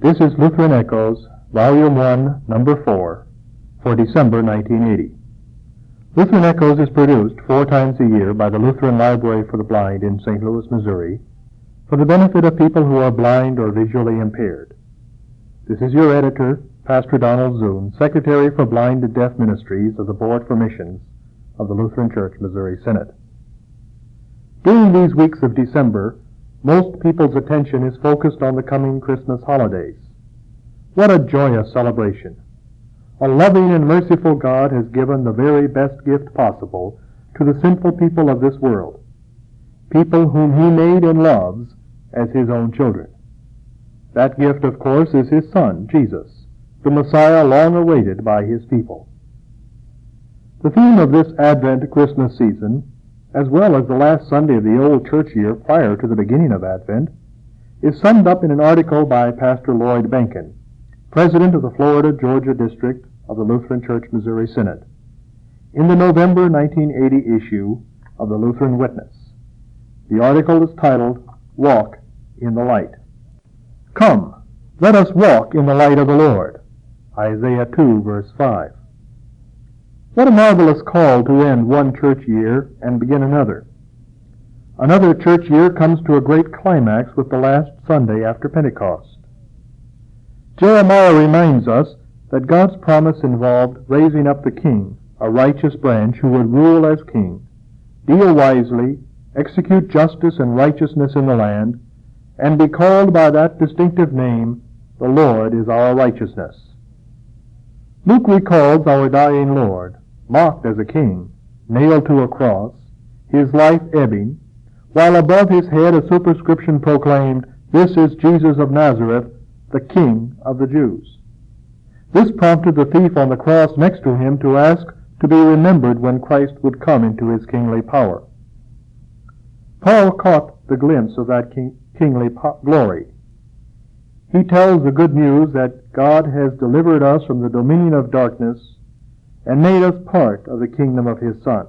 This is Lutheran Echoes, Volume 1, Number 4, for December 1980. Lutheran Echoes is produced 4 times a year by the Lutheran Library for the Blind in St. Louis, Missouri, for the benefit of people who are blind or visually impaired. This is your editor, Pastor Donald Zune, Secretary for Blind and Deaf Ministries of the Board for Missions of the Lutheran Church Missouri Synod. During these weeks of December, most people's attention is focused on the coming Christmas holidays. What a joyous celebration! A loving and merciful God has given the very best gift possible to the sinful people of this world, people whom He made and loves as His own children. That gift, of course, is His Son, Jesus, the Messiah long awaited by His people. The theme of this Advent Christmas season, as well as the last Sunday of the old church year prior to the beginning of Advent, is summed up in an article by Pastor Lloyd Benkin, President of the Florida-Georgia District of the Lutheran Church Missouri Synod, in the November 1980 issue of the Lutheran Witness. The article is titled, Walk in the Light. Come, let us walk in the light of the Lord. Isaiah 2, verse 5. What a marvelous call to end one church year and begin another. Another church year comes to a great climax with the last Sunday after Pentecost. Jeremiah reminds us that God's promise involved raising up the king, a righteous branch who would rule as king, deal wisely, execute justice and righteousness in the land, and be called by that distinctive name, the Lord is our righteousness. Luke recalls our dying Lord, mocked as a king, nailed to a cross, his life ebbing, while above his head a superscription proclaimed, "This is Jesus of Nazareth, the King of the Jews." This prompted the thief on the cross next to him to ask to be remembered when Christ would come into his kingly power. Paul caught the glimpse of that kingly glory. He tells the good news that God has delivered us from the dominion of darkness and made us part of the kingdom of His Son.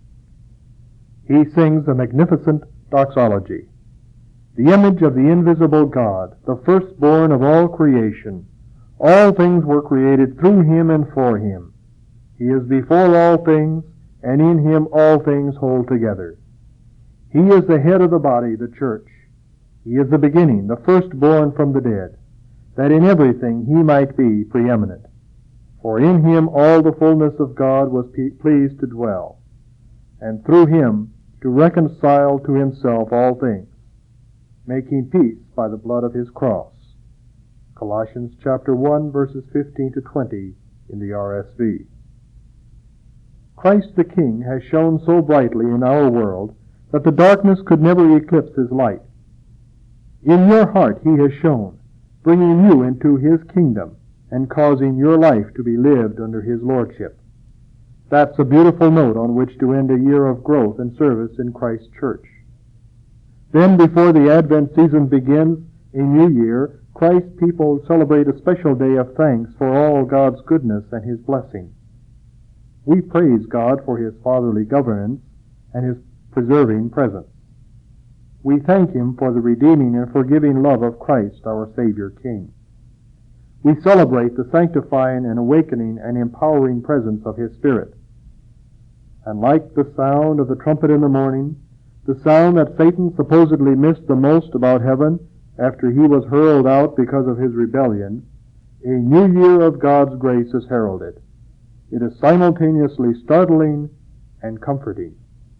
He sings a magnificent doxology. The image of the invisible God, the firstborn of all creation, all things were created through Him and for Him. He is before all things, and in Him all things hold together. He is the head of the body, the church. He is the beginning, the firstborn from the dead, that in everything He might be preeminent. For in Him all the fullness of God was pleased to dwell, and through Him to reconcile to Himself all things, making peace by the blood of His cross. Colossians chapter 1, verses 15 to 20 in the RSV. Christ the King has shone so brightly in our world that the darkness could never eclipse His light. In your heart He has shone, bringing you into His kingdom and causing your life to be lived under His lordship. That's a beautiful note on which to end a year of growth and service in Christ's church. Then, before the Advent season begins, a new year, Christ's people celebrate a special day of thanks for all God's goodness and His blessing. We praise God for His fatherly governance and His preserving presence. We thank Him for the redeeming and forgiving love of Christ, our Savior King. We celebrate the sanctifying and awakening and empowering presence of His Spirit. And like the sound of the trumpet in the morning, the sound that Satan supposedly missed the most about heaven after he was hurled out because of his rebellion, a new year of God's grace is heralded. It is simultaneously startling and comforting.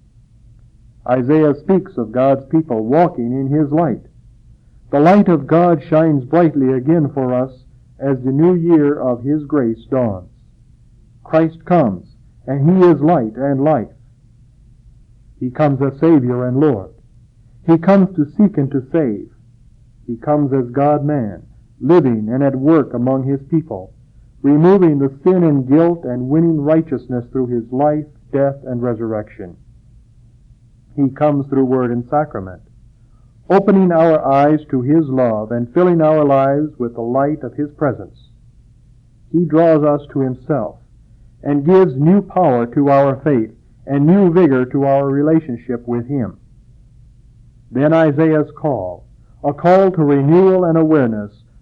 Isaiah speaks of God's people walking in His light. The light of God shines brightly again for us as the new year of His grace dawns. Christ comes, and He is light and life. He comes as Savior and Lord. He comes to seek and to save. He comes as God-man, living and at work among His people, removing the sin and guilt and winning righteousness through His life, death, and resurrection. He comes through word and sacrament, opening our eyes to His love and filling our lives with the light of His presence. He draws us to Himself and gives new power to our faith and new vigor to our relationship with Him. Then Isaiah's call, a call to renewal and awareness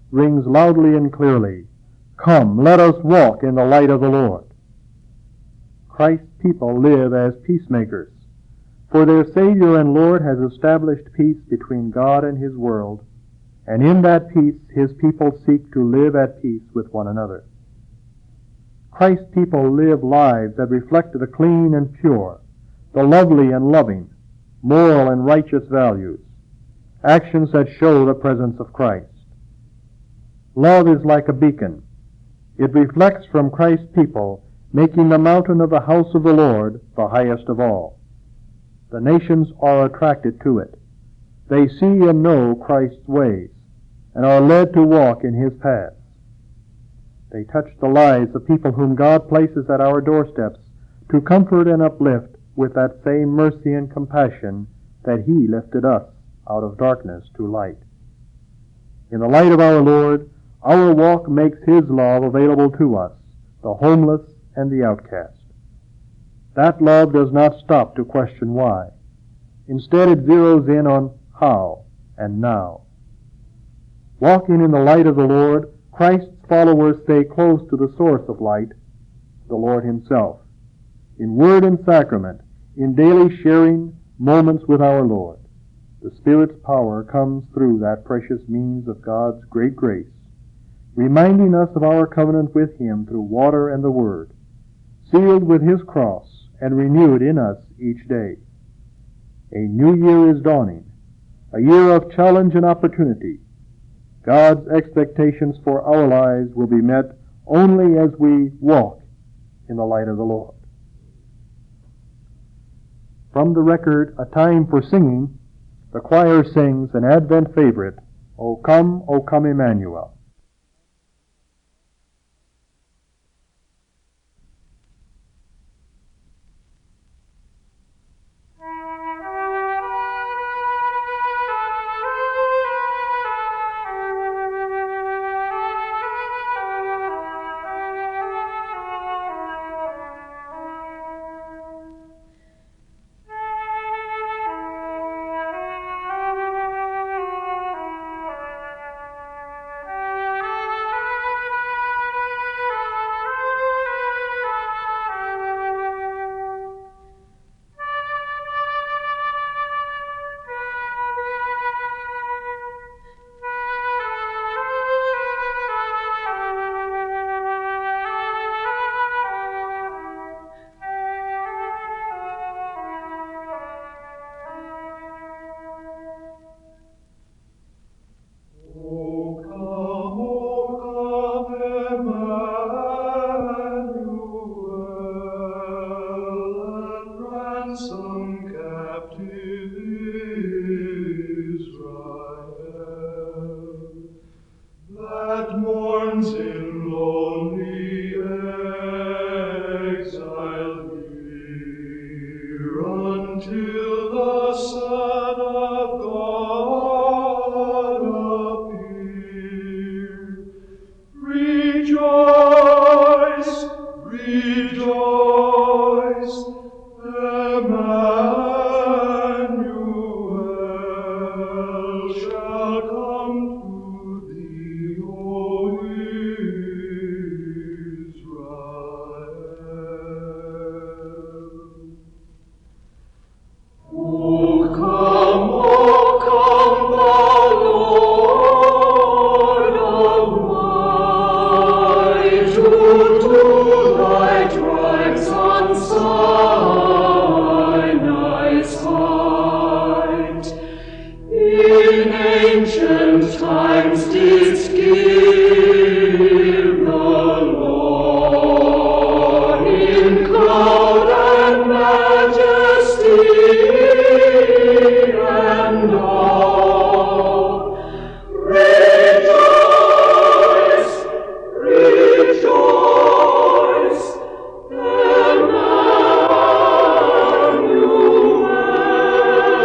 rings loudly and clearly, "Come, let us walk in the light of the Lord." Christ's people live as peacemakers, for their Savior and Lord has established peace between God and His world, and in that peace His people seek to live at peace with one another. Christ's people live lives that reflect the clean and pure, the lovely and loving, moral and righteous values, actions that show the presence of Christ. Love is like a beacon. It reflects from Christ's people, making the mountain of the house of the Lord the highest of all. The nations are attracted to it. They see and know Christ's ways, and are led to walk in His paths. They touch the lives of people whom God places at our doorsteps to comfort and uplift with that same mercy and compassion that He lifted us out of darkness to light. In the light of our Lord, our walk makes His love available to us, the homeless and the outcast. That love does not stop to question why. Instead, it zeroes in on how and now. Walking in the light of the Lord, Christ's followers stay close to the source of light, the Lord Himself, in word and sacrament, in daily sharing moments with our Lord. The Spirit's power comes through that precious means of God's great grace, reminding us of our covenant with Him through water and the Word, sealed with His cross and renewed in us each day. A new year is dawning, a year of challenge and opportunity. God's expectations for our lives will be met only as we walk in the light of the Lord. From the record, A Time for Singing, the choir sings an Advent favorite, O Come, Emmanuel."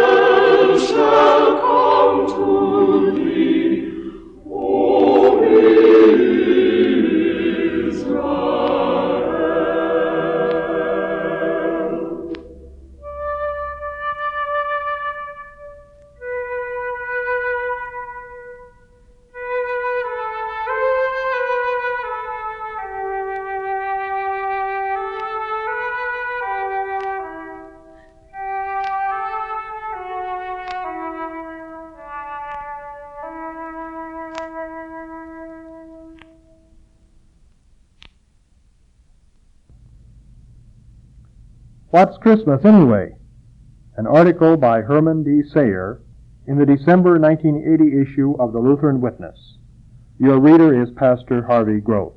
Shall come to thee, O What's Christmas Anyway? An article by Herman D. Sayer in the December 1980 issue of the Lutheran Witness. Your reader is Pastor Harvey Grove.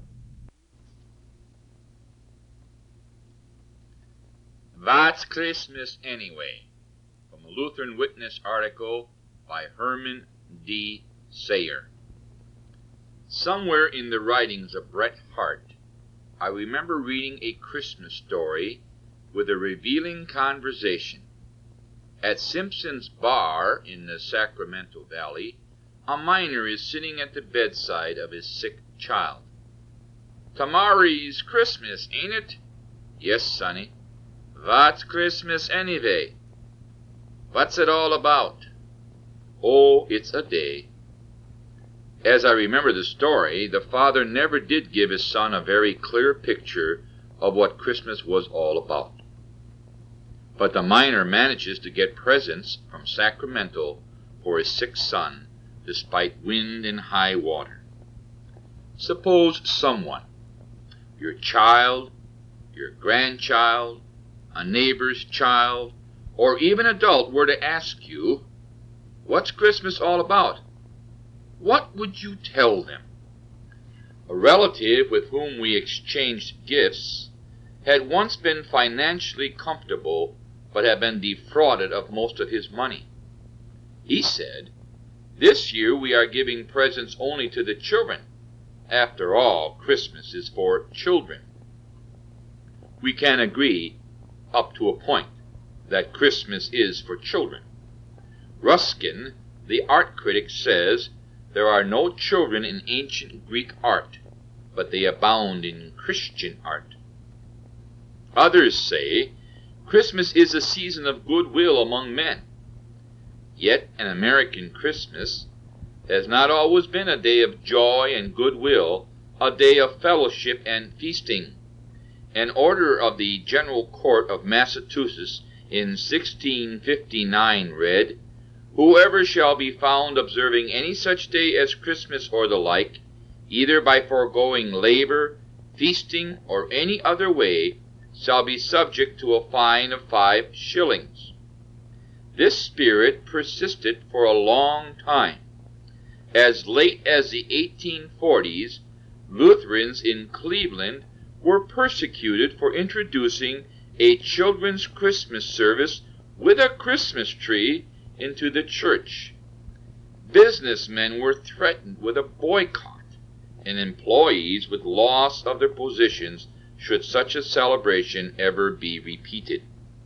What's Christmas Anyway? From a Lutheran Witness article by Herman D. Sayer. Somewhere in the writings of Bret Harte, I remember reading a Christmas story with a revealing conversation. At Simpson's Bar in the Sacramento Valley, a miner is sitting at the bedside of his sick child. "Tomorrow's Christmas, ain't it?" "Yes, sonny." "What's Christmas anyway?" "What's it all about?" "Oh, it's a day." As I remember the story, the father never did give his son a very clear picture of what Christmas was all about. But the miner manages to get presents from Sacramento for his sick son, despite wind and high water. Suppose someone, your child, your grandchild, a neighbor's child, or even adult were to ask you, "What's Christmas all about?" What would you tell them? A relative with whom we exchanged gifts had once been financially comfortable but had been defrauded of most of his money. He said, "This year we are giving presents only to the children. After all, Christmas is for children." We can agree, up to a point, that Christmas is for children. Ruskin, the art critic, says, "There are no children in ancient Greek art, but they abound in Christian art." Others say, Christmas is a season of goodwill among men. Yet an American Christmas has not always been a day of joy and goodwill, a day of fellowship and feasting. An order of the General Court of Massachusetts in 1659 read, "Whoever shall be found observing any such day as Christmas or the like, either by foregoing labor, feasting, or any other way, shall be subject to a fine of 5 shillings. This spirit persisted for a long time. As late as the 1840s, Lutherans in Cleveland were persecuted for introducing a children's Christmas service with a Christmas tree into the church. Businessmen were threatened with a boycott, and employees with loss of their positions should such a celebration ever be repeated.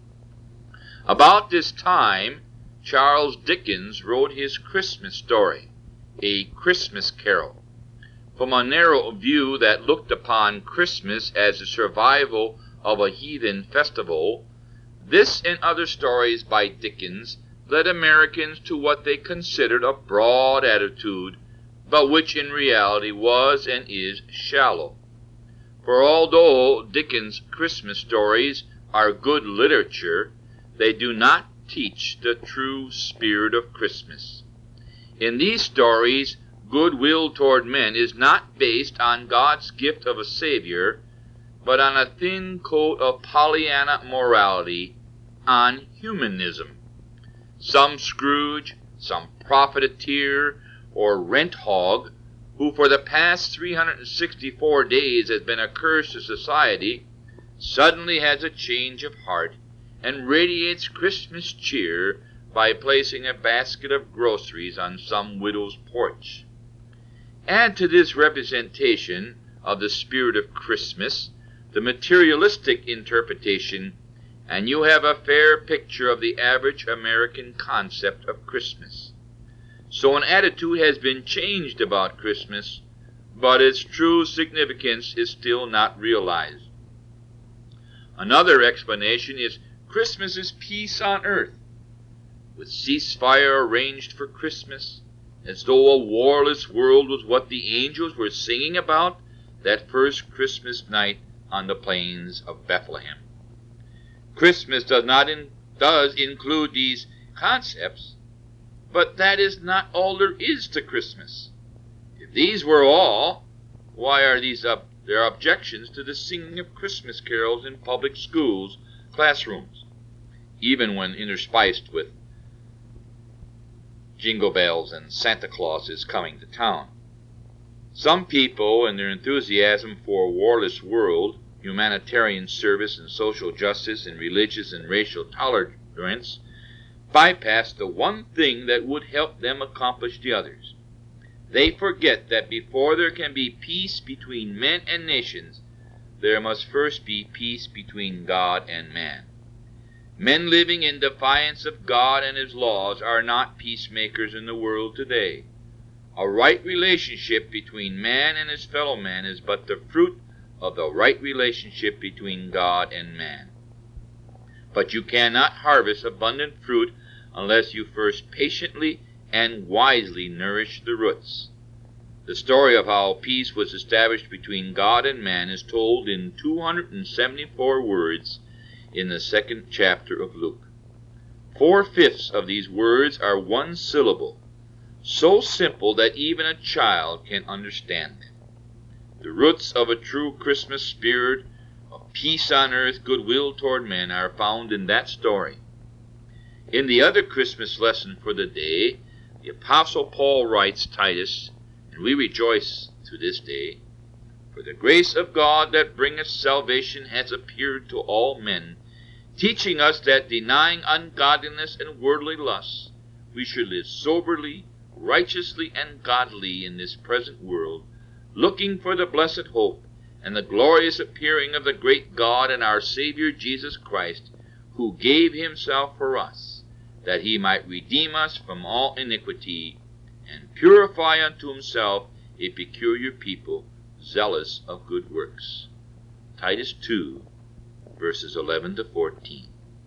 About this time, Charles Dickens wrote his Christmas story, A Christmas Carol. From a narrow view that looked upon Christmas as the survival of a heathen festival, this and other stories by Dickens led Americans to what they considered a broad attitude, but which in reality was and is shallow. For although Dickens' Christmas stories are good literature, they do not teach the true spirit of Christmas. In these stories, goodwill toward men is not based on God's gift of a Savior, but on a thin coat of Pollyanna morality, on humanism. Some Scrooge, some profiteer, or rent hog, who for the past 364 days has been a curse to society, suddenly has a change of heart and radiates Christmas cheer by placing a basket of groceries on some widow's porch. Add to this representation of the spirit of Christmas the materialistic interpretation, and you have a fair picture of the average American concept of Christmas. So an attitude has been changed about Christmas, but its true significance is still not realized. Another explanation is Christmas is peace on earth, with ceasefire arranged for Christmas, as though a warless world was what the angels were singing about that first Christmas night on the plains of Bethlehem. Christmas does include these concepts, but that is not all there is to Christmas. If these were all, why are there objections to the singing of Christmas carols in public schools classrooms, even when interspiced with jingle bells and Santa Claus is coming to town. Some people, in their enthusiasm for a warless world, humanitarian service and social justice and religious and racial tolerance, bypass the one thing that would help them accomplish the others. They forget that before there can be peace between men and nations, there must first be peace between God and man. Men living in defiance of God and His laws are not peacemakers in the world today. A right relationship between man and his fellow man is but the fruit of the right relationship between God and man. But you cannot harvest abundant fruit unless you first patiently and wisely nourish the roots. The story of how peace was established between God and man is told in 274 words in the 2nd chapter of Luke. 4/5 of these words are one syllable, so simple that even a child can understand them. The roots of a true Christmas spirit of peace on earth, goodwill toward men, are found in that story. In the other Christmas lesson for the day, the Apostle Paul writes Titus, and we rejoice to this day, "For the grace of God that bringeth salvation has appeared to all men, teaching us that denying ungodliness and worldly lusts, we should live soberly, righteously, and godly in this present world, looking for the blessed hope and the glorious appearing of the great God and our Savior Jesus Christ, who gave himself for us, that he might redeem us from all iniquity, and purify unto himself a peculiar people, zealous of good works." Titus 2, verses 11 to 14.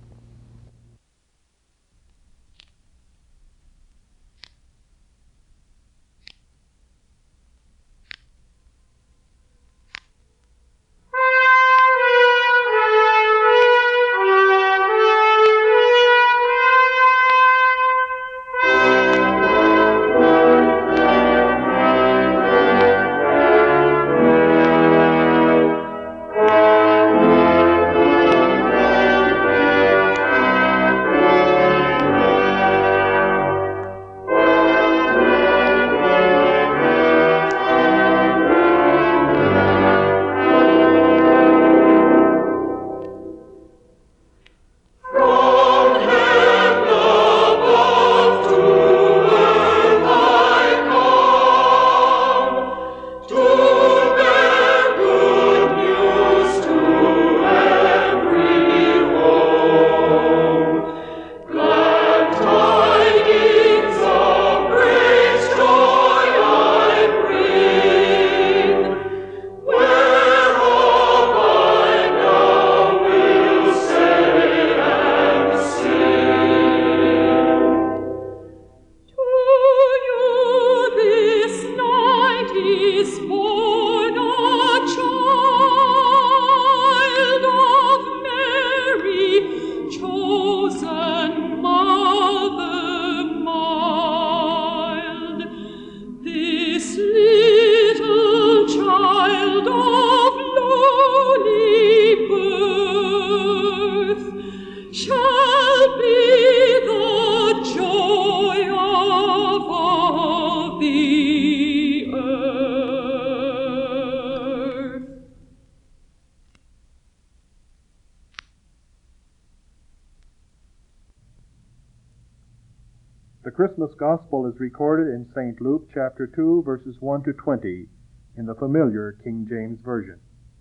The Christmas Gospel is recorded in St. Luke chapter 2, verses 1 to 20, in the familiar King James Version.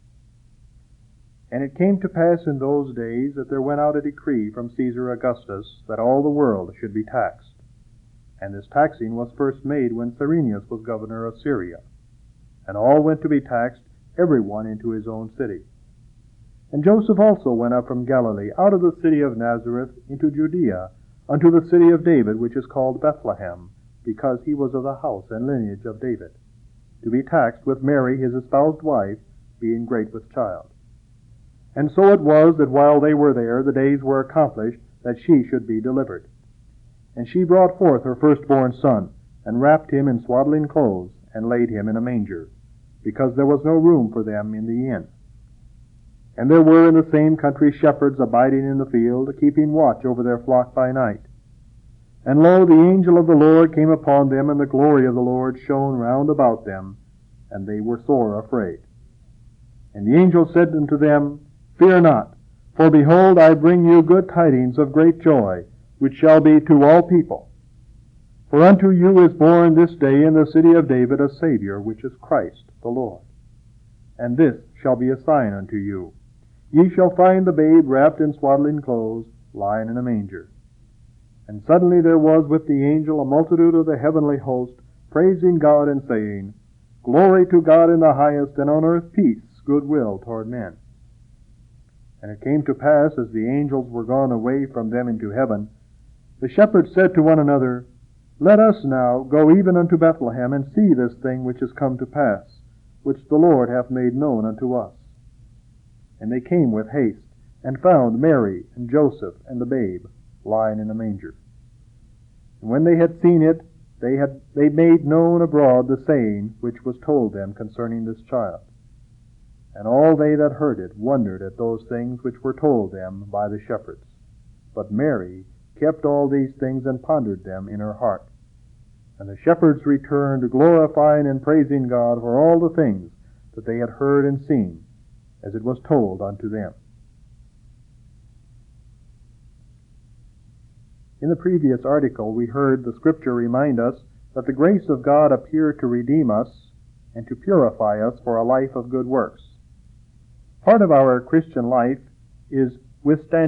"And it came to pass in those days that there went out a decree from Caesar Augustus that all the world should be taxed. And this taxing was first made when Cyrenius was governor of Syria. And all went to be taxed, every one into his own city. And Joseph also went up from Galilee, out of the city of Nazareth, into Judea, unto the city of David, which is called Bethlehem, because he was of the house and lineage of David, to be taxed with Mary his espoused wife, being great with child. And so it was that while they were there, the days were accomplished that she should be delivered. And she brought forth her firstborn son, and wrapped him in swaddling clothes, and laid him in a manger, because there was no room for them in the inn. And there were in the same country shepherds abiding in the field, keeping watch over their flock by night. And lo, the angel of the Lord came upon them, and the glory of the Lord shone round about them, and they were sore afraid. And the angel said unto them, Fear not, for behold, I bring you good tidings of great joy, which shall be to all people. For unto you is born this day in the city of David a Savior, which is Christ the Lord. And this shall be a sign unto you. Ye shall find the babe wrapped in swaddling clothes, lying in a manger. And suddenly there was with the angel a multitude of the heavenly host, praising God and saying, Glory to God in the highest, and on earth peace, goodwill toward men. And it came to pass, as the angels were gone away from them into heaven, the shepherds said to one another, Let us now go even unto Bethlehem, and see this thing which is come to pass, which the Lord hath made known unto us. And they came with haste, and found Mary and Joseph and the babe lying in a manger. And when they had seen it, they made known abroad the saying which was told them concerning this child. And all they that heard it wondered at those things which were told them by the shepherds. But Mary kept all these things and pondered them in her heart. And the shepherds returned, glorifying and praising God for all the things that they had heard and seen, as it was told unto them. In the previous article, we heard the Scripture remind us that the grace of God appeared to redeem us and to purify us for a life of good works. Part of our Christian life is withstanding.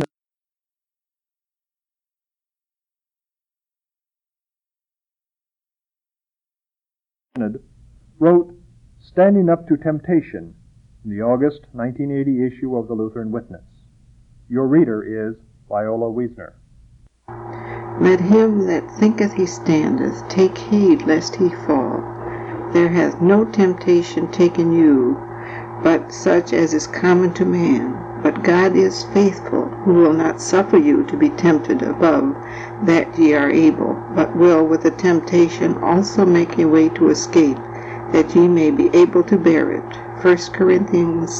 Wrote Standing Up to Temptation in the August 1980 issue of the Lutheran Witness. Your reader is Viola Wiesner. Let him that thinketh he standeth take heed lest he fall. There hath no temptation taken you, but such as is common to man. But God is faithful, who will not suffer you to be tempted above that ye are able, but will with the temptation also make a way to escape, that ye may be able to bear it. 1 Corinthians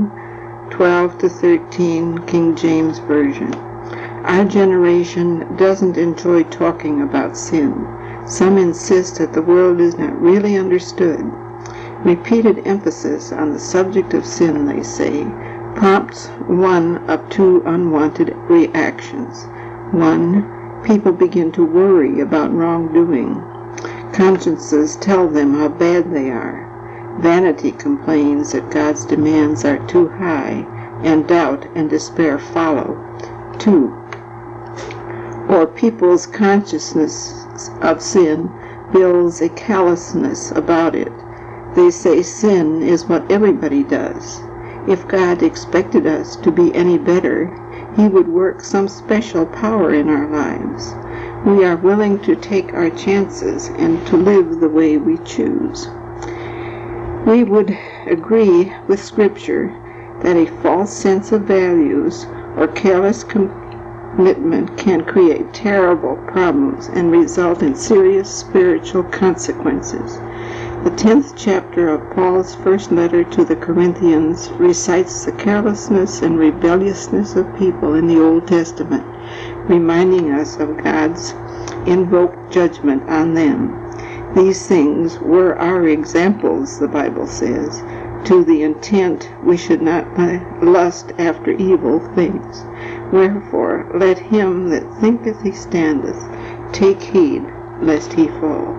10:12-13, King James Version. Our generation doesn't enjoy talking about sin. Some insist that the world is not really understood. Repeated emphasis on the subject of sin, they say, prompts one of two unwanted reactions. One, people begin to worry about wrongdoing. Consciences tell them how bad they are. Vanity complains that God's demands are too high, and doubt and despair follow. 2. Or people's consciousness of sin builds a callousness about it. They say sin is what everybody does. If God expected us to be any better, He would work some special power in our lives. We are willing to take our chances and to live the way we choose. We would agree with Scripture that a false sense of values or careless commitment can create terrible problems and result in serious spiritual consequences. The 10th chapter of Paul's first letter to the Corinthians recites the carelessness and rebelliousness of people in the Old Testament, reminding us of God's invoked judgment on them. These things were our examples, the Bible says, to the intent we should not lust after evil things. Wherefore, let him that thinketh he standeth take heed lest he fall.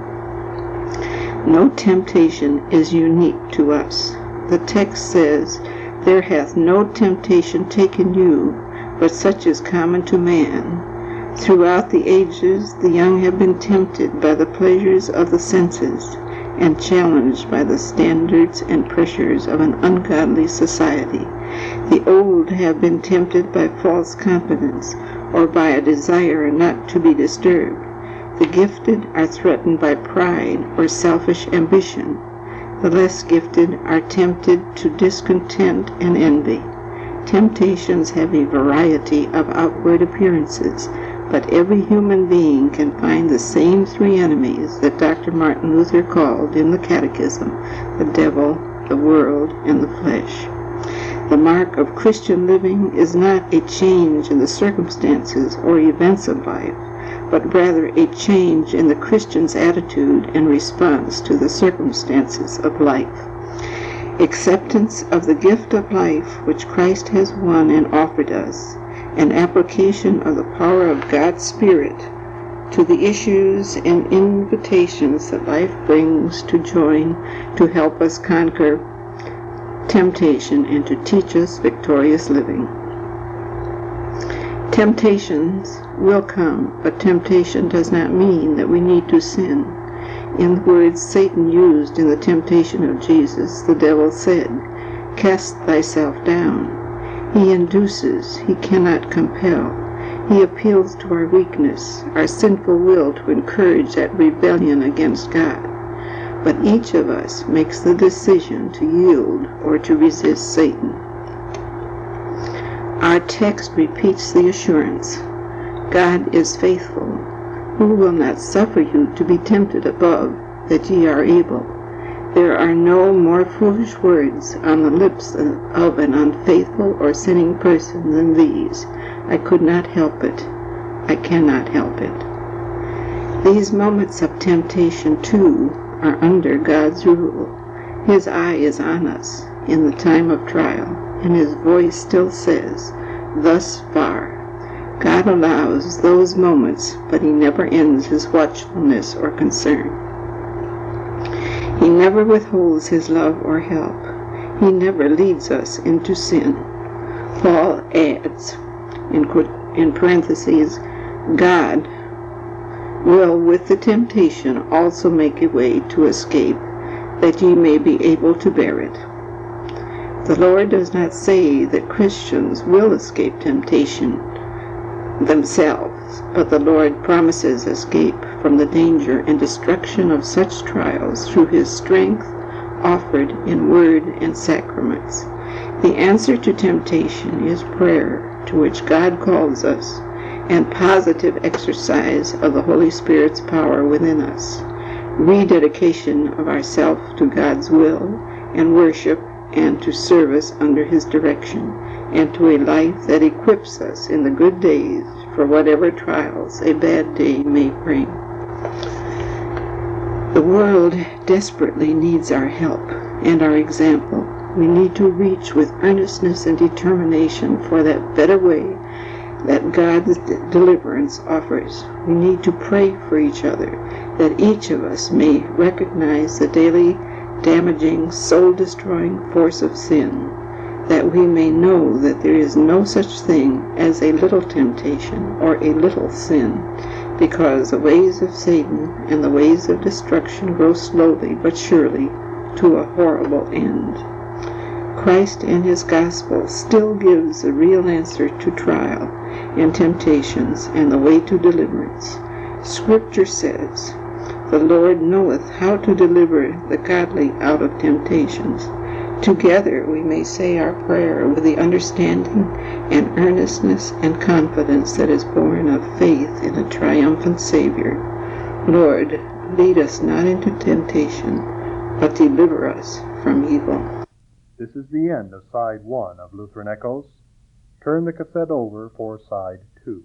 No temptation is unique to us. The text says, There hath no temptation taken you, but such is common to man. Throughout the ages the young have been tempted by the pleasures of the senses, and challenged by the standards and pressures of an ungodly society. The old have been tempted by false confidence, or by a desire not to be disturbed. The gifted are threatened by pride or selfish ambition. The less gifted are tempted to discontent and envy. Temptations have a variety of outward appearances, but every human being can find the same three enemies that Dr. Martin Luther called in the Catechism: the devil, the world, and the flesh. The mark of Christian living is not a change in the circumstances or events of life, but rather a change in the Christian's attitude and response to the circumstances of life. Acceptance of the gift of life which Christ has won and offered us, and application of the power of God's Spirit to the issues and invitations that life brings to join to help us conquer temptation and to teach us victorious living. Temptations will come, but temptation does not mean that we need to sin. In the words Satan used in the temptation of Jesus, the devil said, "Cast thyself down." He induces, he cannot compel. He appeals to our weakness, our sinful will to encourage that rebellion against God. But each of us makes the decision to yield or to resist Satan. Our text repeats the assurance, God is faithful, who will not suffer you to be tempted above that ye are able. There are no more foolish words on the lips of an unfaithful or sinning person than these. I could not help it. I cannot help it. These moments of temptation, too, are under God's rule. His eye is on us in the time of trial, and His voice still says, "Thus far." God allows those moments, but He never ends His watchfulness or concern. He never withholds His love or help. He never leads us into sin. Paul adds, in parentheses, God will with the temptation also make a way to escape, that ye may be able to bear it. The Lord does not say that Christians will escape temptation themselves, but the Lord promises escape from the danger and destruction of such trials through His strength offered in word and sacraments. The answer to temptation is prayer, to which God calls us, and positive exercise of the Holy Spirit's power within us, rededication of ourself to God's will and worship and to service under His direction, and to a life that equips us in the good days for whatever trials a bad day may bring. The world desperately needs our help and our example. We need to reach with earnestness and determination for that better way that God's deliverance offers. We need to pray for each other, that each of us may recognize the daily damaging, soul-destroying force of sin, that we may know that there is no such thing as a little temptation or a little sin, because the ways of Satan and the ways of destruction grow slowly but surely to a horrible end. Christ and His gospel still gives the real answer to trial and temptations and the way to deliverance. Scripture says, "The Lord knoweth how to deliver the godly out of temptations." Together we may say our prayer with the understanding and earnestness and confidence that is born of faith in a triumphant Savior. Lord, lead us not into temptation, but deliver us from evil. This is the end of Side 1 of Lutheran Echoes. Turn the cassette over for Side 2.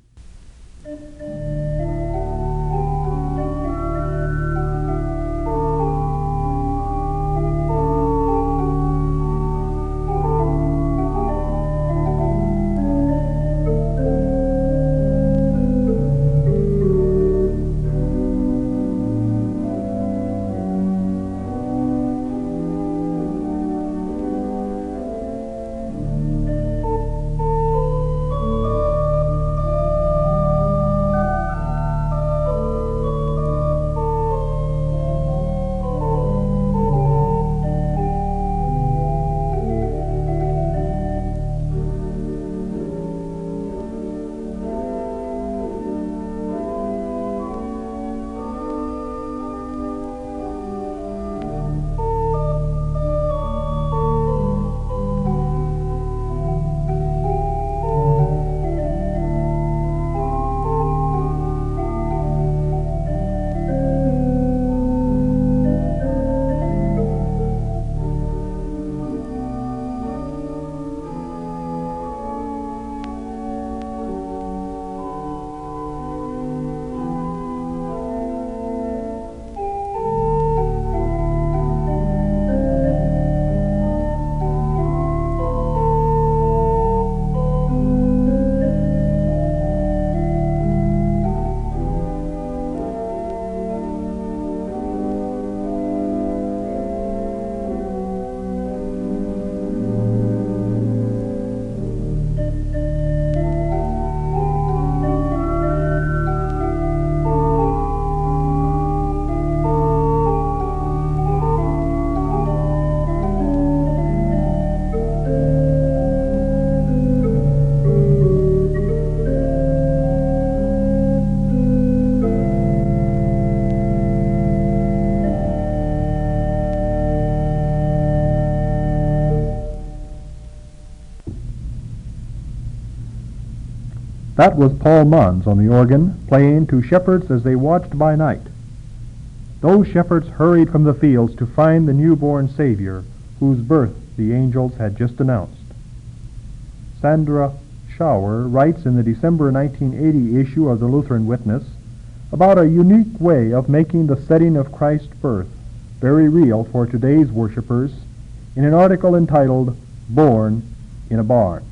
That was Paul Mons on the organ, playing "To Shepherds as They Watched by Night." Those shepherds hurried from the fields to find the newborn Savior, whose birth the angels had just announced. Sandra Schauer writes in the December 1980 issue of the Lutheran Witness about a unique way of making the setting of Christ's birth very real for today's worshipers in an article entitled "Born in a Barn."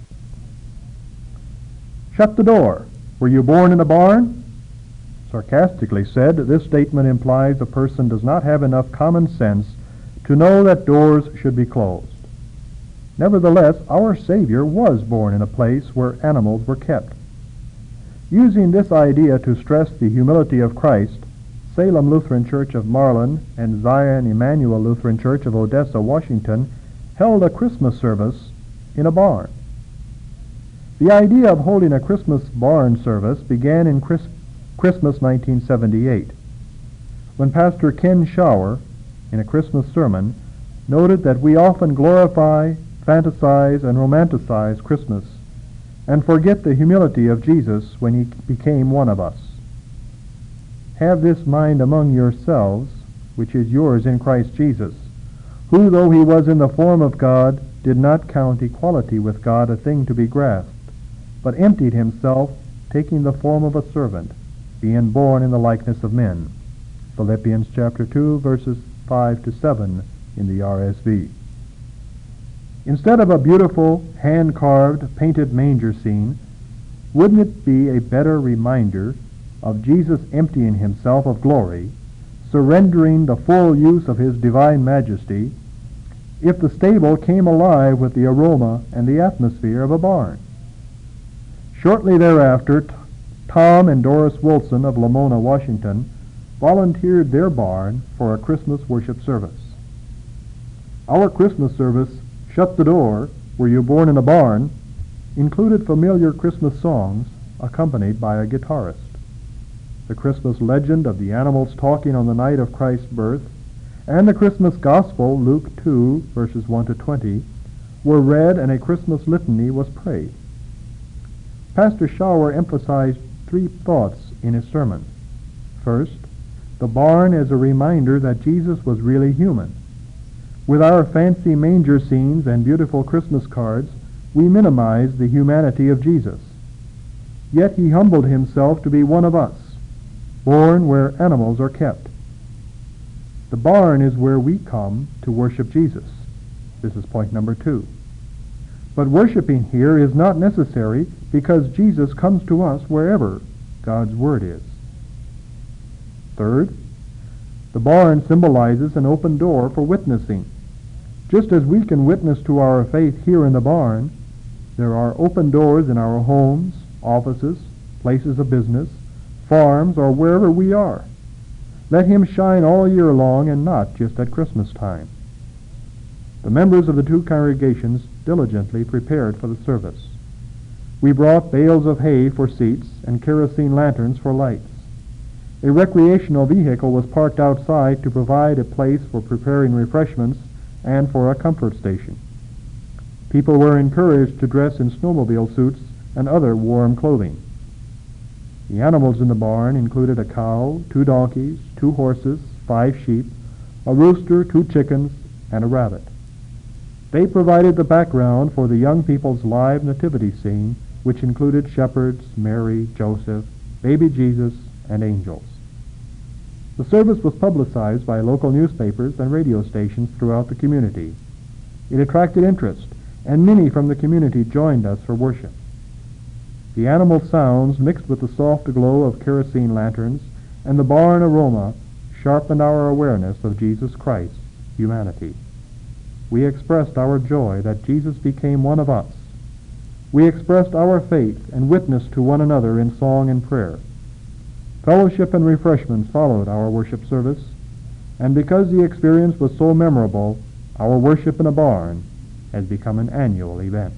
"Shut the door. Were you born in a barn?" Sarcastically said, this statement implies a person does not have enough common sense to know that doors should be closed. Nevertheless, our Savior was born in a place where animals were kept. Using this idea to stress the humility of Christ, Salem Lutheran Church of Marlin and Zion Emmanuel Lutheran Church of Odessa, Washington, held a Christmas service in a barn. The idea of holding a Christmas barn service began in Christmas 1978, when Pastor Ken Schauer, in a Christmas sermon, noted that we often glorify, fantasize, and romanticize Christmas and forget the humility of Jesus when he became one of us. "Have this mind among yourselves, which is yours in Christ Jesus, who, though he was in the form of God, did not count equality with God a thing to be grasped, but emptied himself, taking the form of a servant, being born in the likeness of men." Philippians chapter 2, verses 5 to 7 in the RSV. Instead of a beautiful, hand-carved, painted manger scene, wouldn't it be a better reminder of Jesus emptying himself of glory, surrendering the full use of his divine majesty, if the stable came alive with the aroma and the atmosphere of a barn? Shortly thereafter, Tom and Doris Wilson of Lamona, Washington, volunteered their barn for a Christmas worship service. Our Christmas service, "Shut the Door, Were You Born in a Barn?" included familiar Christmas songs accompanied by a guitarist. The Christmas legend of the animals talking on the night of Christ's birth and the Christmas Gospel, Luke 2, verses 1 to 20, were read and a Christmas litany was prayed. Pastor Schauer emphasized three thoughts in his sermon. First, the barn as a reminder that Jesus was really human. With our fancy manger scenes and beautiful Christmas cards, we minimize the humanity of Jesus. Yet he humbled himself to be one of us, born where animals are kept. The barn is where we come to worship Jesus. This is point number 2. But worshiping here is not necessary because Jesus comes to us wherever God's Word is. Third, the barn symbolizes an open door for witnessing. Just as we can witness to our faith here in the barn, there are open doors in our homes, offices, places of business, farms, or wherever we are. Let him shine all year long and not just at Christmas time. The members of the two congregations diligently prepared for the service. We brought bales of hay for seats and kerosene lanterns for lights. A recreational vehicle was parked outside to provide a place for preparing refreshments and for a comfort station. People were encouraged to dress in snowmobile suits and other warm clothing. The animals in the barn included a cow, 2 donkeys, 2 horses, 5 sheep, a rooster, 2 chickens, and a rabbit. They provided the background for the young people's live nativity scene, which included shepherds, Mary, Joseph, baby Jesus, and angels. The service was publicized by local newspapers and radio stations throughout the community. It attracted interest, and many from the community joined us for worship. The animal sounds mixed with the soft glow of kerosene lanterns and the barn aroma sharpened our awareness of Jesus Christ's humanity. We expressed our joy that Jesus became one of us. We expressed our faith and witnessed to one another in song and prayer. Fellowship and refreshments followed our worship service, and because the experience was so memorable, our worship in a barn has become an annual event.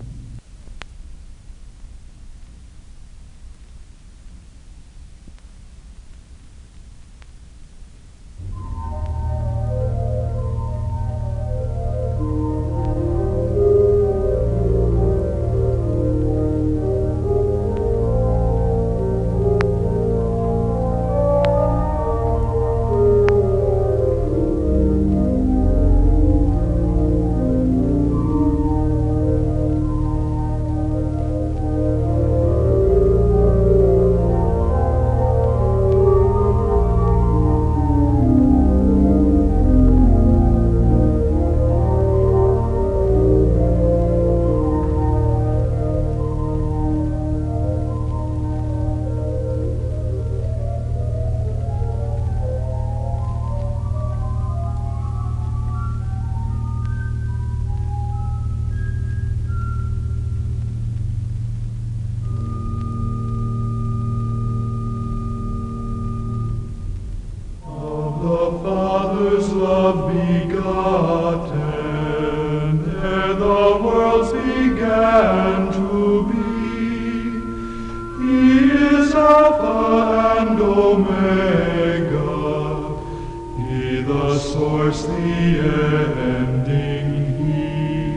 the source, the ending He,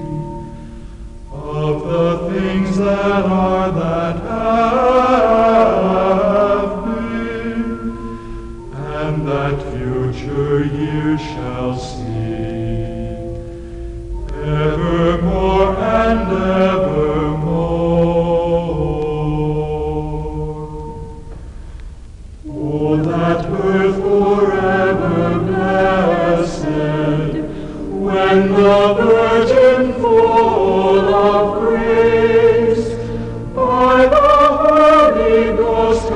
of the things that are, that have been, and that future years shall see, evermore and evermore. Oh, that earth forever blessed, when the Virgin full of grace, by the Holy Ghost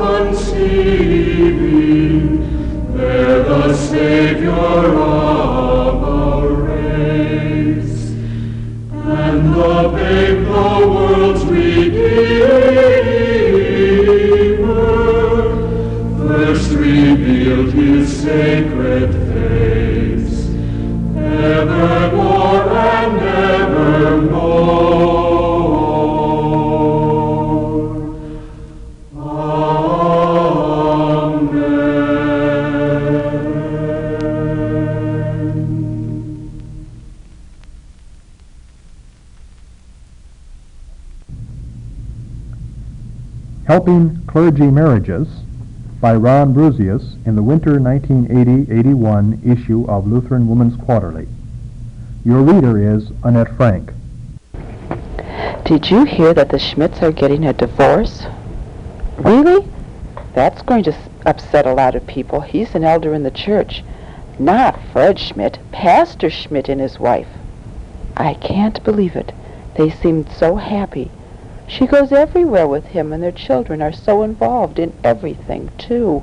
conceiving, there the Savior of a race, and the babe the world's Redeemer, first revealed his sacred face, evermore and evermore. Helping Clergy Marriages by Ron Brusius in the winter 1980-81 issue of Lutheran Woman's Quarterly. Your reader is Annette Frank. Did you hear that the Schmidts are getting a divorce? Really? That's going to upset a lot of people. He's an elder in the church. Not Fred Schmidt, Pastor Schmidt and his wife. I can't believe it. They seemed so happy. She goes everywhere with him, and their children are so involved in everything, too.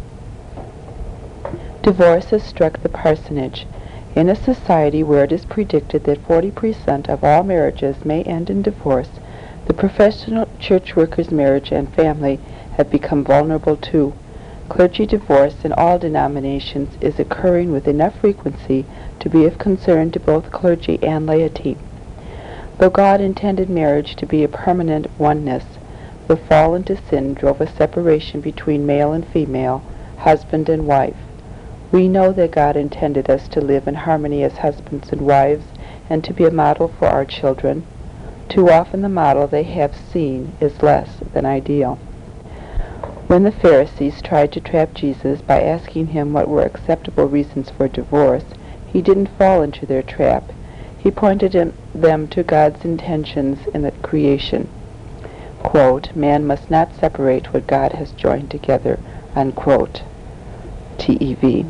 Divorce has struck the parsonage. In a society where it is predicted that 40% of all marriages may end in divorce, the professional church worker's marriage and family have become vulnerable too. Clergy divorce in all denominations is occurring with enough frequency to be of concern to both clergy and laity. Though God intended marriage to be a permanent oneness, the fall into sin drove a separation between male and female, husband and wife. We know that God intended us to live in harmony as husbands and wives and to be a model for our children. Too often the model they have seen is less than ideal. When the Pharisees tried to trap Jesus by asking him what were acceptable reasons for divorce, he didn't fall into their trap. He pointed them to God's intentions in the creation. Quote, "Man must not separate what God has joined together," unquote. TEV.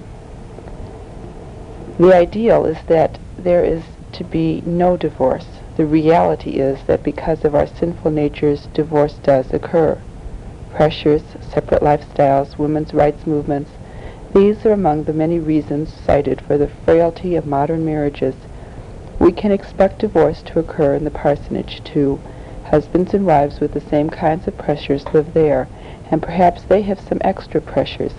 The ideal is that there is to be no divorce. The reality is that because of our sinful natures, divorce does occur. Pressures, separate lifestyles, women's rights movements, these are among the many reasons cited for the frailty of modern marriages. We can expect divorce to occur in the parsonage, too. Husbands and wives with the same kinds of pressures live there, and perhaps they have some extra pressures.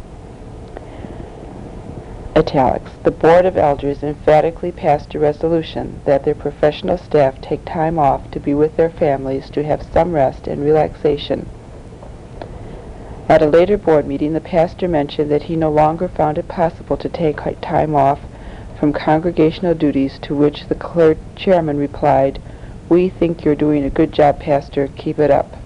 Italics. The Board of Elders emphatically passed a resolution that their professional staff take time off to be with their families to have some rest and relaxation. At a later board meeting, the pastor mentioned that he no longer found it possible to take time off from congregational duties, to which the chairman replied, "We think you're doing a good job, Pastor. Keep it up."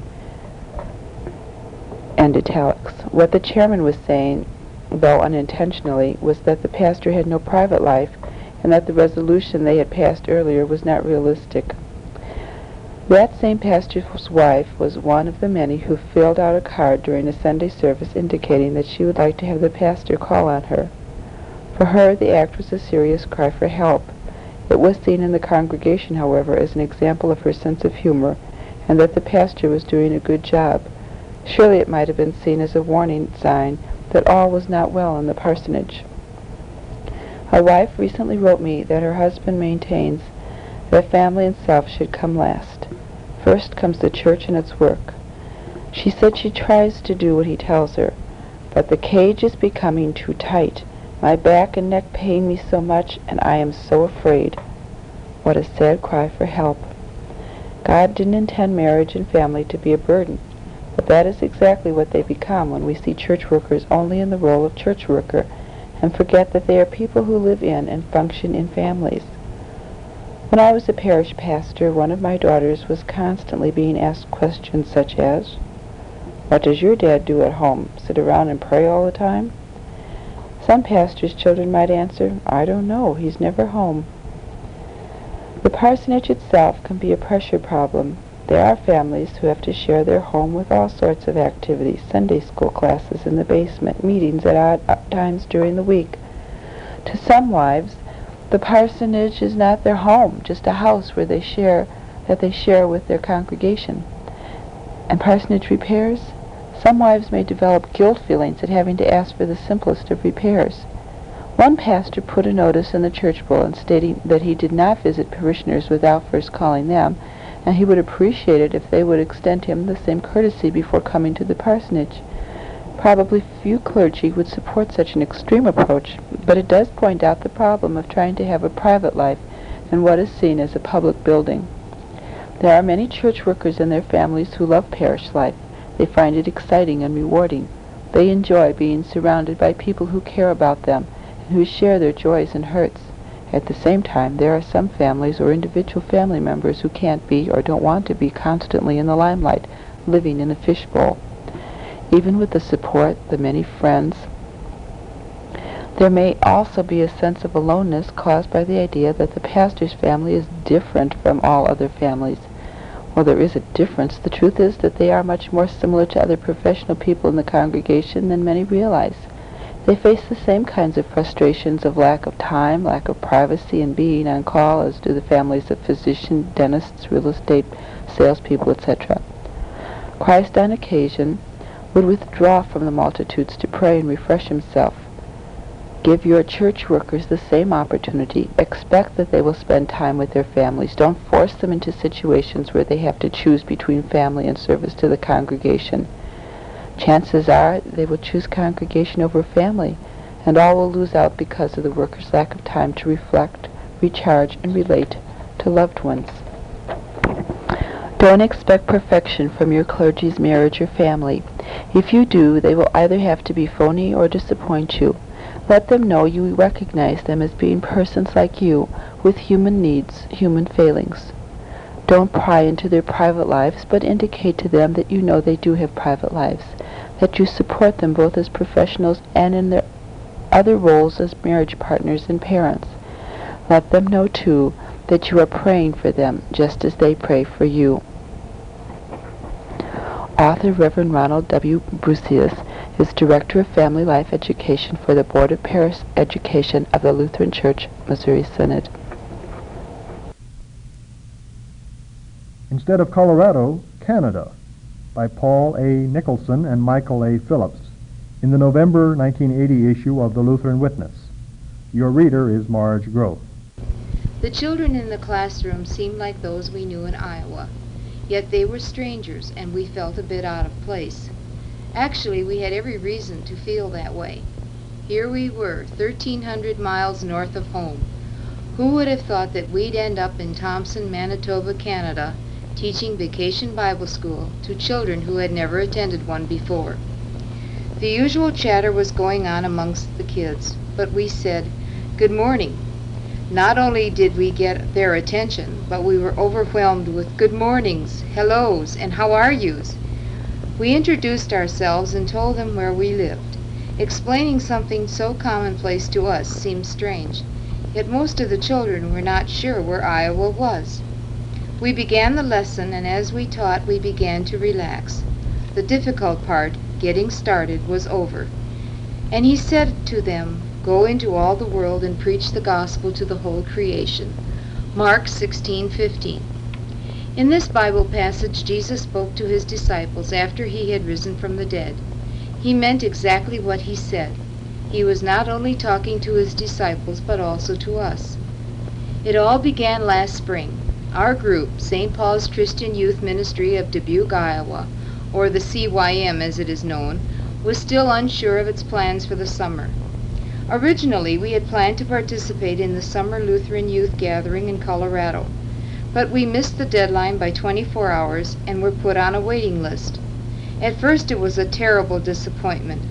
End italics. What the chairman was saying, though unintentionally, was that the pastor had no private life and that the resolution they had passed earlier was not realistic. That same pastor's wife was one of the many who filled out a card during a Sunday service indicating that she would like to have the pastor call on her. For her, the act was a serious cry for help. It was seen in the congregation, however, as an example of her sense of humor, and that the pastor was doing a good job. Surely it might have been seen as a warning sign that all was not well in the parsonage. A wife recently wrote me that her husband maintains that family and self should come last. First comes the church and its work. She said she tries to do what he tells her, but the cage is becoming too tight. My back and neck pain me so much, and I am so afraid. What a sad cry for help. God didn't intend marriage and family to be a burden, but that is exactly what they become when we see church workers only in the role of church worker and forget that they are people who live in and function in families. When I was a parish pastor, one of my daughters was constantly being asked questions such as, "What does your dad do at home? Sit around and pray all the time?" Some pastors' children might answer, "I don't know, he's never home." The parsonage itself can be a pressure problem. There are families who have to share their home with all sorts of activities, Sunday school classes in the basement, meetings at odd times during the week. To some wives, the parsonage is not their home, just a house where they share with their congregation. And parsonage repairs? Some wives may develop guilt feelings at having to ask for the simplest of repairs. One pastor put a notice in the church bulletin stating that he did not visit parishioners without first calling them, and he would appreciate it if they would extend him the same courtesy before coming to the parsonage. Probably few clergy would support such an extreme approach, but it does point out the problem of trying to have a private life in what is seen as a public building. There are many church workers and their families who love parish life. They find it exciting and rewarding. They enjoy being surrounded by people who care about them and who share their joys and hurts. At the same time, there are some families or individual family members who can't be or don't want to be constantly in the limelight, living in a fishbowl. Even with the support, the many friends, there may also be a sense of aloneness caused by the idea that the pastor's family is different from all other families. While there is a difference, the truth is that they are much more similar to other professional people in the congregation than many realize. They face the same kinds of frustrations of lack of time, lack of privacy, and being on call as do the families of physicians, dentists, real estate salespeople, etc. Christ, on occasion, would withdraw from the multitudes to pray and refresh himself. Give your church workers the same opportunity. Expect that they will spend time with their families. Don't force them into situations where they have to choose between family and service to the congregation. Chances are they will choose congregation over family, and all will lose out because of the workers' lack of time to reflect, recharge, and relate to loved ones. Don't expect perfection from your clergy's marriage or family. If you do, they will either have to be phony or disappoint you. Let them know you recognize them as being persons like you, with human needs, human failings. Don't pry into their private lives, but indicate to them that you know they do have private lives, that you support them both as professionals and in their other roles as marriage partners and parents. Let them know, too, that you are praying for them, just as they pray for you. Author Reverend Ronald W. Bruscius is Director of Family Life Education for the Board of Parish Education of the Lutheran Church, Missouri Synod. Instead of Colorado, Canada, by Paul A. Nicholson and Michael A. Phillips, in the November 1980 issue of the Lutheran Witness. Your reader is Marge Groth. The children in the classroom seemed like those we knew in Iowa, yet they were strangers and we felt a bit out of place. Actually, we had every reason to feel that way. Here we were, 1,300 miles north of home. Who would have thought that we'd end up in Thompson, Manitoba, Canada, teaching vacation Bible school to children who had never attended one before? The usual chatter was going on amongst the kids, but we said, "Good morning." Not only did we get their attention, but we were overwhelmed with good mornings, hellos, and how are yous. We introduced ourselves and told them where we lived. Explaining something so commonplace to us seemed strange, yet most of the children were not sure where Iowa was. We began the lesson, and as we taught, we began to relax. The difficult part, getting started, was over. And he said to them, "Go into all the world and preach the gospel to the whole creation." Mark 16:15. In this Bible passage, Jesus spoke to his disciples after he had risen from the dead. He meant exactly what he said. He was not only talking to his disciples, but also to us. It all began last spring. Our group, St. Paul's Christian Youth Ministry of Dubuque, Iowa, or the CYM as it is known, was still unsure of its plans for the summer. Originally, we had planned to participate in the Summer Lutheran Youth Gathering in Colorado, but we missed the deadline by 24 hours and were put on a waiting list. At first it was a terrible disappointment.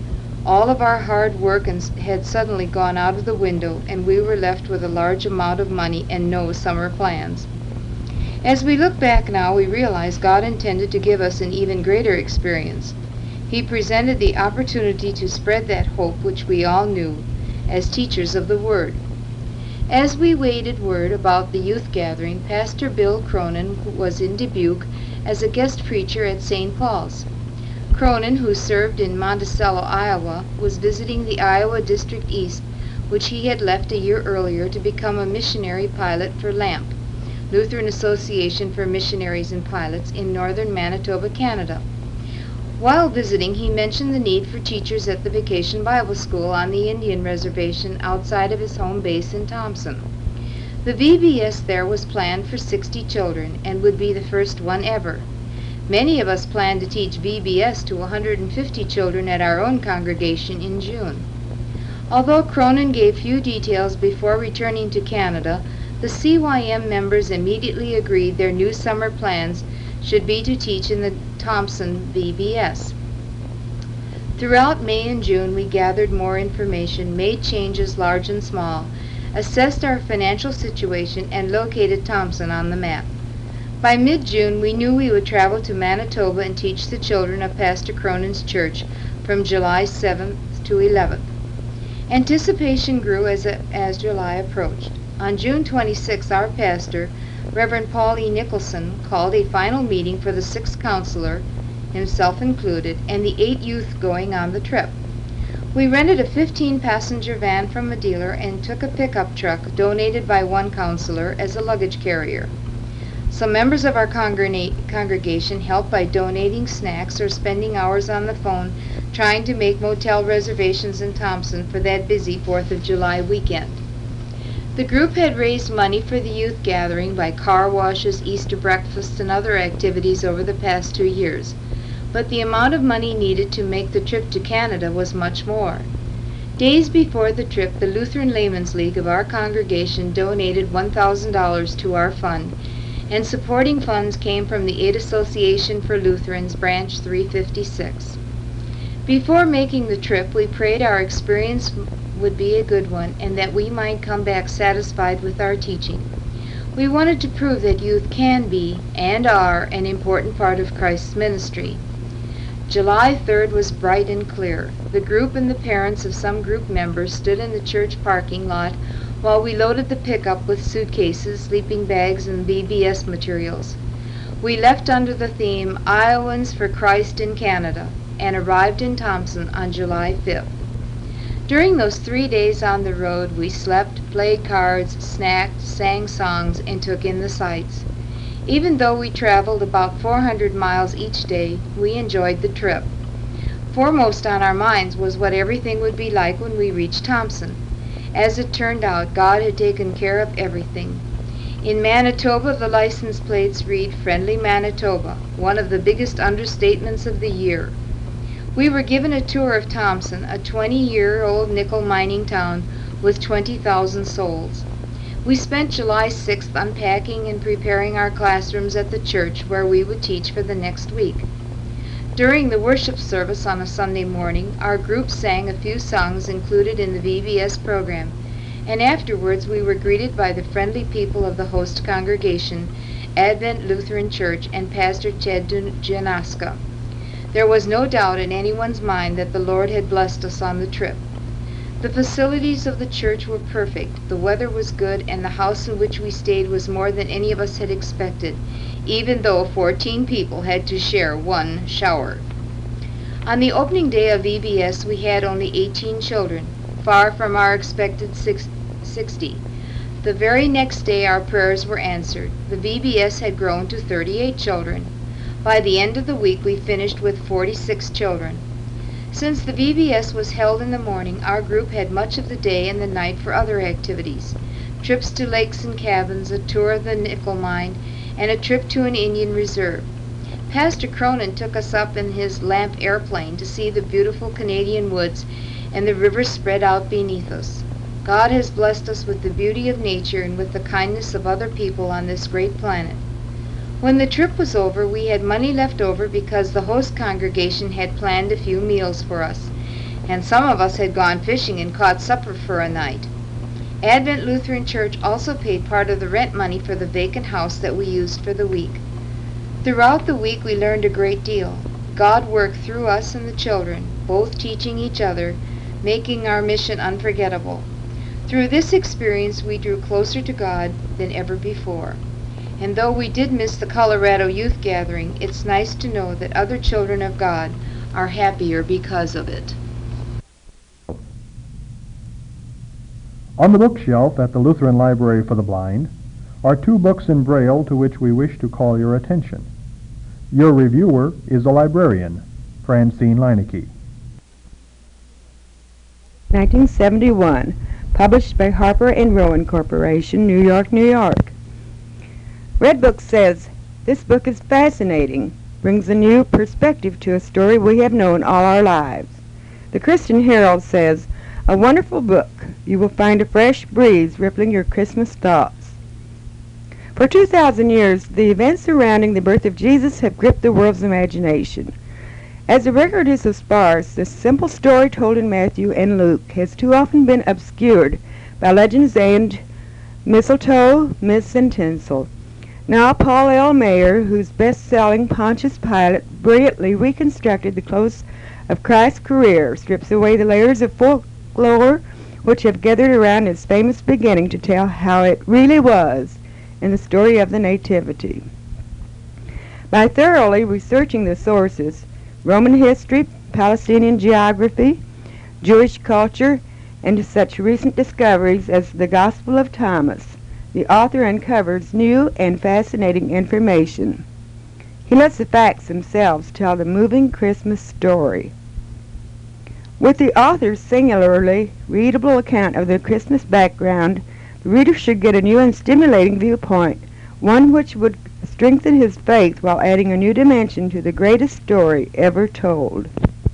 All of our hard work had suddenly gone out of the window, and we were left with a large amount of money and no summer plans. As we look back now, we realize God intended to give us an even greater experience. He presented the opportunity to spread that hope which we all knew as teachers of the Word. As we waited word about the youth gathering, Pastor Bill Cronin was in Dubuque as a guest preacher at St. Paul's. Cronin, who served in Monticello, Iowa, was visiting the Iowa District East, which he had left a year earlier to become a missionary pilot for LAMP, Lutheran Association for Missionaries and Pilots, in northern Manitoba, Canada. While visiting, he mentioned the need for teachers at the Vacation Bible School on the Indian Reservation outside of his home base in Thompson. The VBS there was planned for 60 children and would be the first one ever. Many of us planned to teach VBS to 150 children at our own congregation in June. Although Cronin gave few details before returning to Canada, the CYM members immediately agreed their new summer plans should be to teach in the Thompson VBS. Throughout May and June, we gathered more information, made changes large and small, assessed our financial situation, and located Thompson on the map. By mid-June, we knew we would travel to Manitoba and teach the children of Pastor Cronin's church from July 7th to 11th. Anticipation grew as July approached. On June 26th, our pastor, Reverend Paul E. Nicholson, called a final meeting for the 6th counselor, himself included, and the 8 youth going on the trip. We rented a 15-passenger van from a dealer and took a pickup truck donated by one counselor as a luggage carrier. Some members of our congregation helped by donating snacks or spending hours on the phone trying to make motel reservations in Thompson for that busy 4th of July weekend. The group had raised money for the youth gathering by car washes, Easter breakfasts, and other activities over the past 2 years, but the amount of money needed to make the trip to Canada was much more. Days before the trip, the Lutheran Laymen's League of our congregation donated $1,000 to our fund, and supporting funds came from the Aid Association for Lutherans, Branch 356. Before making the trip, we prayed our experience would be a good one and that we might come back satisfied with our teaching. We wanted to prove that youth can be and are an important part of Christ's ministry. July 3rd was bright and clear. The group and the parents of some group members stood in the church parking lot while we loaded the pickup with suitcases, sleeping bags, and VBS materials. We left under the theme Iowans for Christ in Canada and arrived in Thompson on July 5th. During those 3 days on the road, we slept, played cards, snacked, sang songs, and took in the sights. Even though we traveled about 400 miles each day, we enjoyed the trip. Foremost on our minds was what everything would be like when we reached Thompson. As it turned out, God had taken care of everything. In Manitoba, the license plates read Friendly Manitoba, one of the biggest understatements of the year. We were given a tour of Thompson, a 20-year-old nickel mining town with 20,000 souls. We spent July 6th unpacking and preparing our classrooms at the church where we would teach for the next week. During the worship service on a Sunday morning, our group sang a few songs included in the VBS program, and afterwards we were greeted by the friendly people of the host congregation, Advent Lutheran Church, and Pastor Ted Janoska. There was no doubt in anyone's mind that the Lord had blessed us on the trip. The facilities of the church were perfect, the weather was good, and the house in which we stayed was more than any of us had expected, even though 14 people had to share one shower. On the opening day of VBS, we had only 18 children, far from our expected 60. The very next day, our prayers were answered. The VBS had grown to 38 children. By the end of the week, we finished with 46 children. Since the VBS was held in the morning, our group had much of the day and the night for other activities. Trips to lakes and cabins, a tour of the nickel mine, and a trip to an Indian reserve. Pastor Cronin took us up in his LAMP airplane to see the beautiful Canadian woods and the river spread out beneath us. God has blessed us with the beauty of nature and with the kindness of other people on this great planet. When the trip was over, we had money left over because the host congregation had planned a few meals for us, and some of us had gone fishing and caught supper for a night. Advent Lutheran Church also paid part of the rent money for the vacant house that we used for the week. Throughout the week we learned a great deal. God worked through us and the children, both teaching each other, making our mission unforgettable. Through this experience we drew closer to God than ever before. And though we did miss the Colorado Youth Gathering, it's nice to know that other children of God are happier because of it. On the bookshelf at the Lutheran Library for the Blind are two books in Braille to which we wish to call your attention. Your reviewer is a librarian, Francine Leinecke. 1971, published by Harper and Rowan Corporation, New York, New York. Redbook says, this book is fascinating, brings a new perspective to a story we have known all our lives. The Christian Herald says, a wonderful book. You will find a fresh breeze rippling your Christmas thoughts. For 2,000 years, the events surrounding the birth of Jesus have gripped the world's imagination. As the record is so sparse, the simple story told in Matthew and Luke has too often been obscured by legends and mistletoe, myths, and tinsel. Now Paul L. Mayer, whose best-selling Pontius Pilate brilliantly reconstructed the close of Christ's career, strips away the layers of folklore which have gathered around its famous beginning to tell how it really was in the story of the Nativity. By thoroughly researching the sources, Roman history, Palestinian geography, Jewish culture, and such recent discoveries as the Gospel of Thomas, the author uncovers new and fascinating information. He lets the facts themselves tell the moving Christmas story. With the author's singularly readable account of the Christmas background, the reader should get a new and stimulating viewpoint, one which would strengthen his faith while adding a new dimension to the greatest story ever told.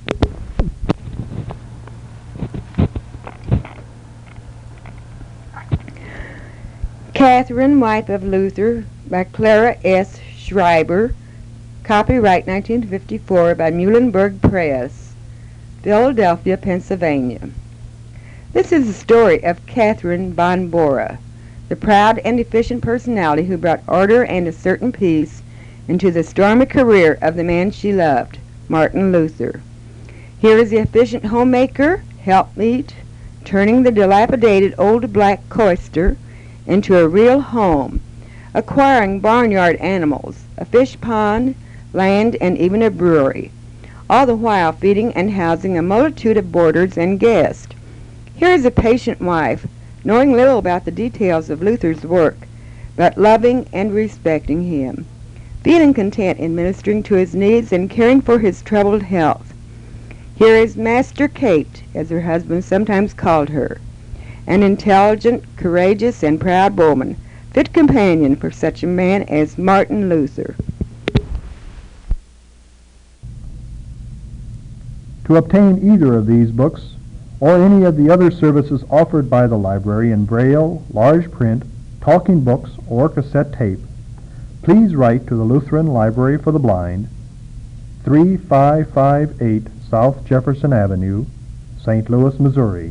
Catherine, Wife of Luther, by Clara S. Schreiber, copyright 1954 by Muhlenberg Press, Philadelphia, Pennsylvania. This is the story of Catherine von Bora, the proud and efficient personality who brought order and a certain peace into the stormy career of the man she loved, Martin Luther. Here is the efficient homemaker, helpmeet, turning the dilapidated old black cloister into a real home, acquiring barnyard animals, a fish pond, land, and even a brewery, all the while feeding and housing a multitude of boarders and guests. Here is a patient wife, knowing little about the details of Luther's work, but loving and respecting him, feeling content in ministering to his needs and caring for his troubled health. Here is Master Kate, as her husband sometimes called her, an intelligent, courageous, and proud woman, fit companion for such a man as Martin Luther. To obtain either of these books, or any of the other services offered by the library in Braille, large print, talking books, or cassette tape, please write to the Lutheran Library for the Blind, 3558 South Jefferson Avenue, St. Louis, Missouri,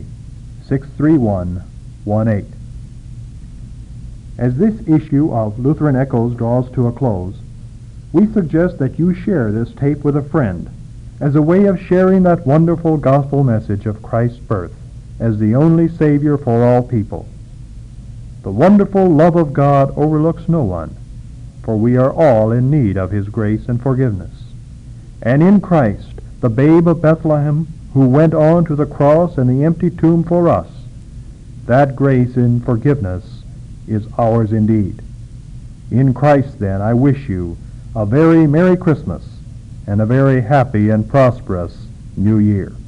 63118. As this issue of Lutheran Echoes draws to a close, we suggest that you share this tape with a friend as a way of sharing that wonderful gospel message of Christ's birth as the only Savior for all people. The wonderful love of God overlooks no one, for we are all in need of His grace and forgiveness. And in Christ, the babe of Bethlehem, who went on to the cross and the empty tomb for us, that grace and forgiveness is ours indeed. In Christ, then, I wish you a very Merry Christmas and a very happy and prosperous New Year.